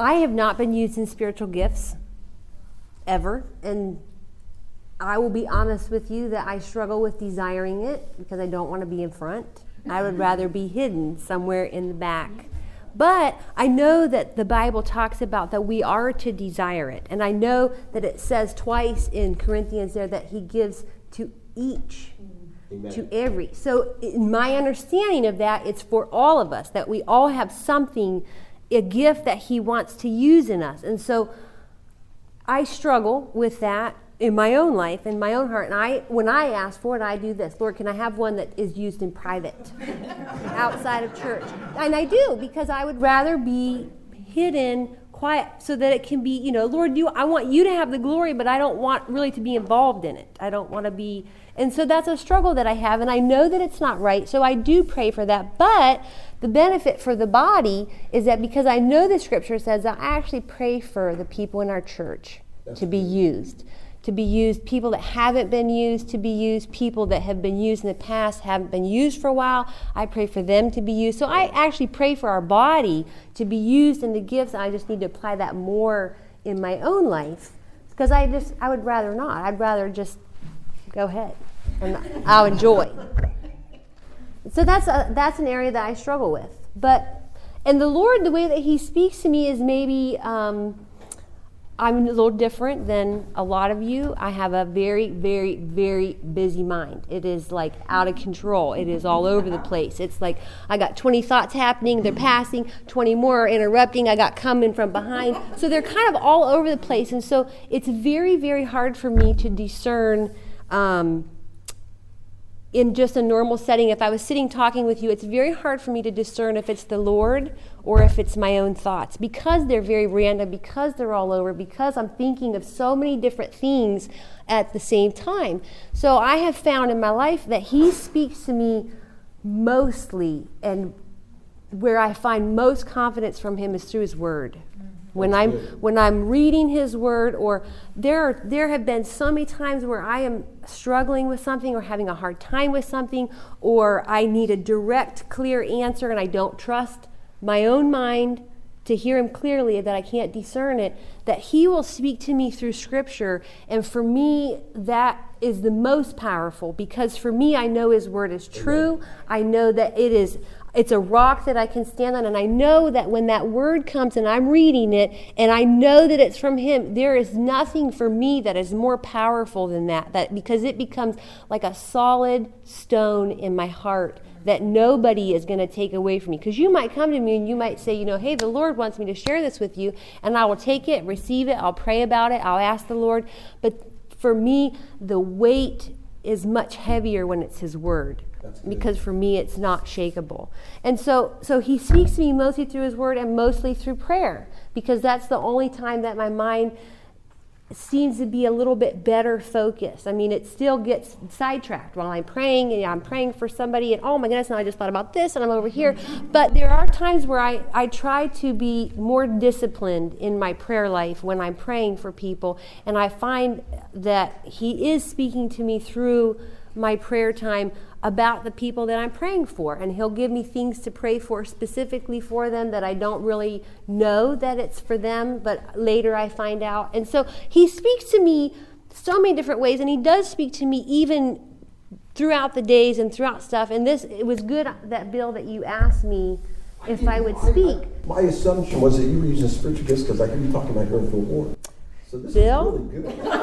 I have not been used in spiritual gifts ever, and I will be honest with you that I struggle with desiring it because I don't want to be in front. I would rather be hidden somewhere in the back. But I know that the Bible talks about that we are to desire it. And I know that it says twice in Corinthians there that he gives to each, Amen. To every. So in my understanding of that, it's for all of us, that we all have something, a gift that he wants to use in us. And so I struggle with that in my own life, in my own heart. And when I ask for it, I do this. Lord, can I have one that is used in private, outside of church? And I do, because I would rather be hidden, quiet, so that it can be, Lord, I want you to have the glory, but I don't want really to be involved in it. I don't want to be. And so that's a struggle that I have, and I know that it's not right, so I do pray for that. But the benefit for the body is that because I know the scripture says that I actually pray for the people in our church to be used. To be used, people that haven't been used to be used, people that have been used in the past, haven't been used for a while. I pray for them to be used. So I actually pray for our body to be used in the gifts. I just need to apply that more in my own life because I would rather not. I'd rather just go ahead and I'll enjoy. So that's an area that I struggle with. And the Lord, the way that he speaks to me is maybe I'm a little different than a lot of you. I have a very, very, very busy mind. It is like out of control. It is all over the place. It's like I got 20 thoughts happening. They're passing. 20 more are interrupting. I got coming from behind. So they're kind of all over the place. And so it's very, very hard for me to discern in just a normal setting. If I was sitting talking with you, it's very hard for me to discern if it's the Lord or if it's my own thoughts, because they're very random, because they're all over, because I'm thinking of so many different things at the same time. So I have found in my life that he speaks to me mostly, and where I find most confidence from him is through his word. When I'm reading his word, or there have been so many times where I am struggling with something or having a hard time with something, or I need a direct, clear answer and I don't trust my own mind to hear him clearly, that I can't discern it, that he will speak to me through scripture. And for me, that is the most powerful, because for me, I know his word is true. Amen. I know that it's a rock that I can stand on, and I know that when that word comes and I'm reading it and I know that it's from him, there is nothing for me that is more powerful than that because it becomes like a solid stone in my heart that nobody is going to take away from me. Because you might come to me and you might say, hey, the Lord wants me to share this with you, and I will take it, receive it, I'll pray about it, I'll ask the Lord. But for me, the weight is much heavier when it's his word. Because for me, it's not shakable. And so he speaks to me mostly through his word and mostly through prayer, because that's the only time that my mind seems to be a little bit better focused. I mean, it still gets sidetracked while I'm praying, and I'm praying for somebody, and oh my goodness, now I just thought about this, and I'm over here. But there are times where I try to be more disciplined in my prayer life when I'm praying for people, and I find that he is speaking to me through my prayer time about the people that I'm praying for, and he'll give me things to pray for specifically for them that I don't really know that it's for them, but later I find out. And so he speaks to me so many different ways, and he does speak to me even throughout the days and throughout stuff. And it was good that, Bill, that you asked me if I would speak. My assumption was that you were using spiritual gifts because I heard you talking about going through a war. So this Bill? is really good.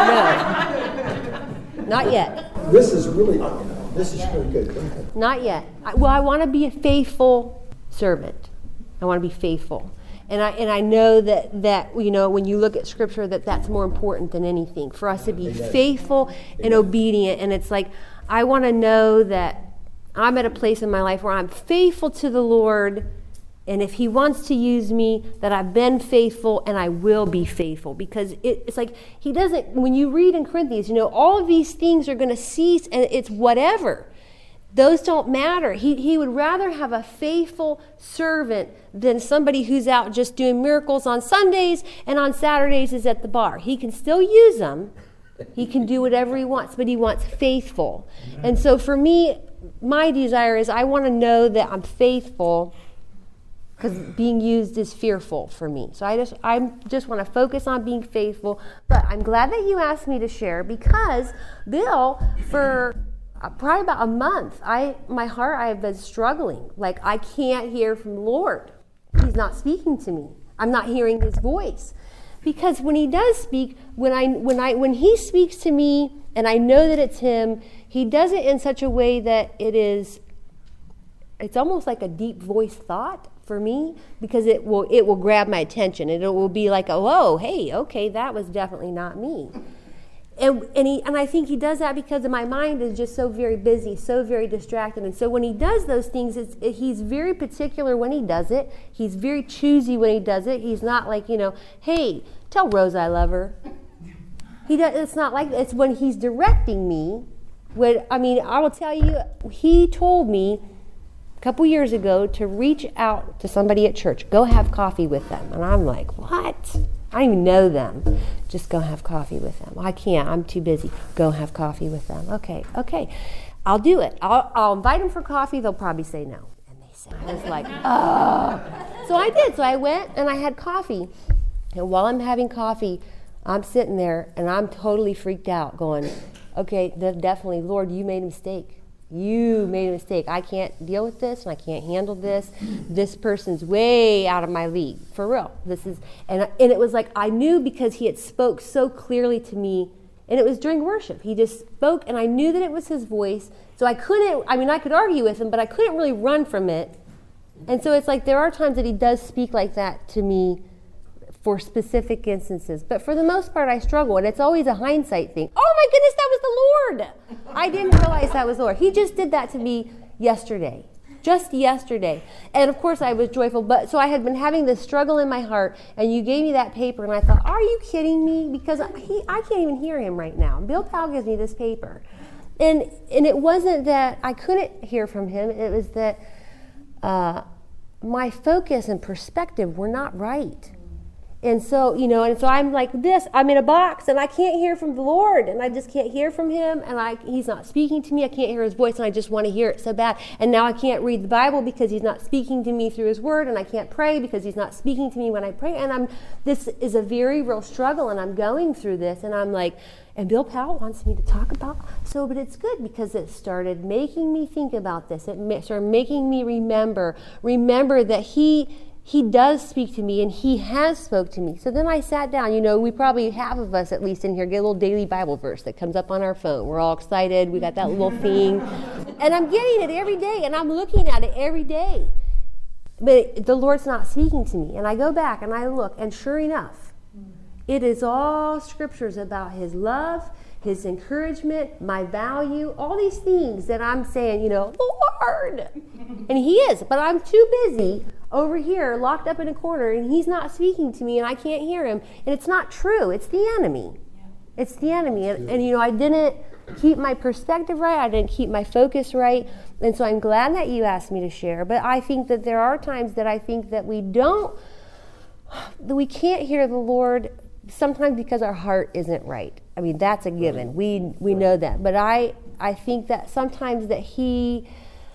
No, not yet. This is really good. Go ahead. Not yet. I want to be a faithful servant. I want to be faithful. And I know that when you look at scripture, that's more important than anything, for us to be faithful and obedient. And it's like, I want to know that I'm at a place in my life where I'm faithful to the Lord, and if he wants to use me, that I've been faithful and I will be faithful. Because it's like he doesn't, when you read in Corinthians, all of these things are going to cease, and it's whatever. Those don't matter. He would rather have a faithful servant than somebody who's out just doing miracles on Sundays and on Saturdays is at the bar. He can still use them. He can do whatever he wants, but he wants faithful. And so for me, my desire is I want to know that I'm faithful because being used is fearful for me. So I just want to focus on being faithful. But I'm glad that you asked me to share, because Bill, for probably about a month, my heart, I have been struggling. Like, I can't hear from the Lord. He's not speaking to me. I'm not hearing his voice. Because when he does speak, when he speaks to me and I know that it's him, he does it in such a way that it's almost like a deep voice thought for me, because it will grab my attention, and it will be like, oh, hey, okay, that was definitely not me. And I think he does that because my mind is just so very busy, so very distracted. And so when he does those things, he's very particular when he does it. He's very choosy when he does it. He's not like, hey, tell Rose I love her. It's not like that. It's when he's directing me. I will tell you, he told me a couple years ago to reach out to somebody at church, go have coffee with them. And I'm like, what? I don't even know them. Just go have coffee with them. I can't. I'm too busy. Go have coffee with them. Okay. I'll do it. I'll invite them for coffee. They'll probably say no. And they said, I was like, oh. So I did. So I went and I had coffee. And while I'm having coffee, I'm sitting there and I'm totally freaked out going, okay, definitely, Lord, you made a mistake. You made a mistake. I can't deal with this, and I can't handle this. This person's way out of my league, for real. And it was like I knew, because he had spoke so clearly to me, and it was during worship. He just spoke, and I knew that it was his voice. So I could argue with him, but I couldn't really run from it. And so it's like there are times that he does speak like that to me for specific instances. But for the most part, I struggle, and it's always a hindsight thing. Oh my goodness, that was the Lord. I didn't realize that was the Lord. He just did that to me yesterday. Just yesterday. And of course I was joyful, but so I had been having this struggle in my heart, and you gave me that paper, and I thought, are you kidding me? Because I can't even hear him right now. Bill Powell gives me this paper. And it wasn't that I couldn't hear from him, it was that my focus and perspective were not right. And so, so I'm like this, I'm in a box and I can't hear from the Lord, and I just can't hear from him, and he's not speaking to me. I can't hear his voice, and I just want to hear it so bad. And now I can't read the Bible because he's not speaking to me through his word, and I can't pray because he's not speaking to me when I pray. And this is a very real struggle, and I'm going through this, and I'm like, and Bill Powell wants me to talk about, but it's good because it started making me think about this. It started making me remember that he does speak to me, and he has spoke to me. So then I sat down. We probably, half of us at least in here, get a little daily Bible verse that comes up on our phone. We're all excited. We got that little thing. And I'm getting it every day, and I'm looking at it every day. But the Lord's not speaking to me. And I go back and I look, and sure enough, it is all scriptures about his love, his encouragement, my value, all these things that I'm saying, Lord. And he is, but I'm too busy over here locked up in a corner, and he's not speaking to me, and I can't hear him. And it's not true. It's the enemy. It's the enemy. And I didn't keep my perspective right. I didn't keep my focus right. And so I'm glad that you asked me to share. But I think that there are times that I think that we can't hear the Lord sometimes because our heart isn't right. That's a given. We know that. But I think that sometimes that he,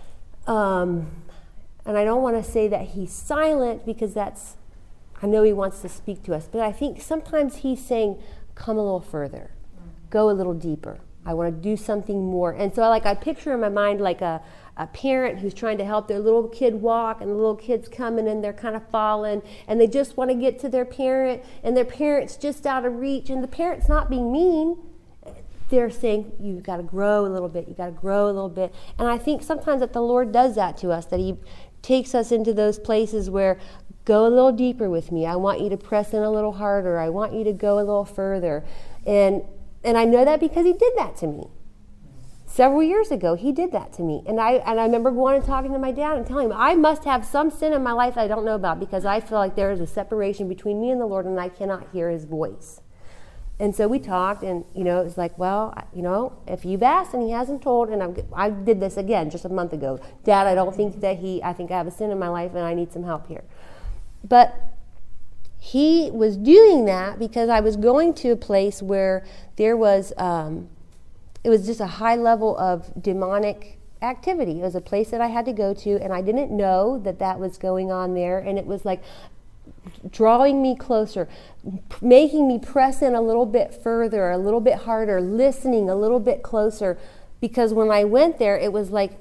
and I don't want to say that he's silent, because I know he wants to speak to us, but I think sometimes he's saying, come a little further, go a little deeper. I want to do something more. And so I picture in my mind like a parent who's trying to help their little kid walk, and the little kid's coming and they're kind of falling, and they just want to get to their parent, and their parent's just out of reach, and the parent's not being mean. They're saying, you've got to grow a little bit, you got to grow a little bit. And I think sometimes that the Lord does that to us, that he takes us into those places where, go a little deeper with me. I want you to press in a little harder. I want you to go a little further. And I know that because he did that to me. Several years ago, he did that to me. And I remember going and talking to my dad and telling him, I must have some sin in my life that I don't know about, because I feel like there is a separation between me and the Lord, and I cannot hear his voice. And so we talked, and, it was like, well, if you've asked and he hasn't told, and I did this again just a month ago. Dad, I don't think that I think I have a sin in my life, and I need some help here. But he was doing that because I was going to a place where there was, it was just a high level of demonic activity. It was a place that I had to go to, and I didn't know that that was going on there, and it was like drawing me closer, making me press in a little bit further, a little bit harder, listening a little bit closer, because when I went there, it was like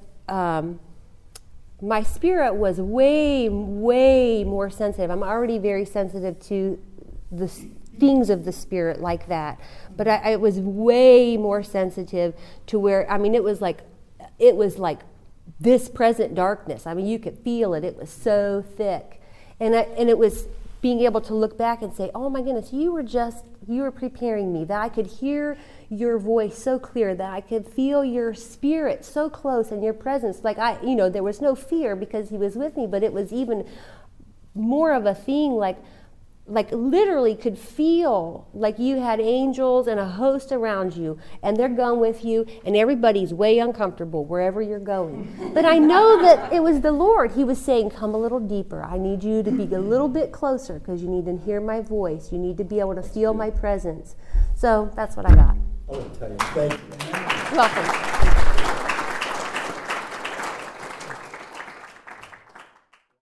my spirit was way, way more sensitive. I'm already very sensitive to the things of the spirit like that, but I was way more sensitive to where, I mean, it was like this present darkness. I mean, you could feel it. It was so thick. And it was being able to look back and say, oh my goodness, you were preparing me, that I could hear your voice so clear, that I could feel your spirit so close and your presence. Like there was no fear because he was with me, but it was even more of a thing, like literally could feel like you had angels and a host around you, and they're going with you, and everybody's way uncomfortable wherever you're going. But I know that it was the Lord. He was saying, come a little deeper. I need you to be a little bit closer because you need to hear my voice. You need to be able to feel my presence. So that's what I got. I want to tell you, thank you. Welcome.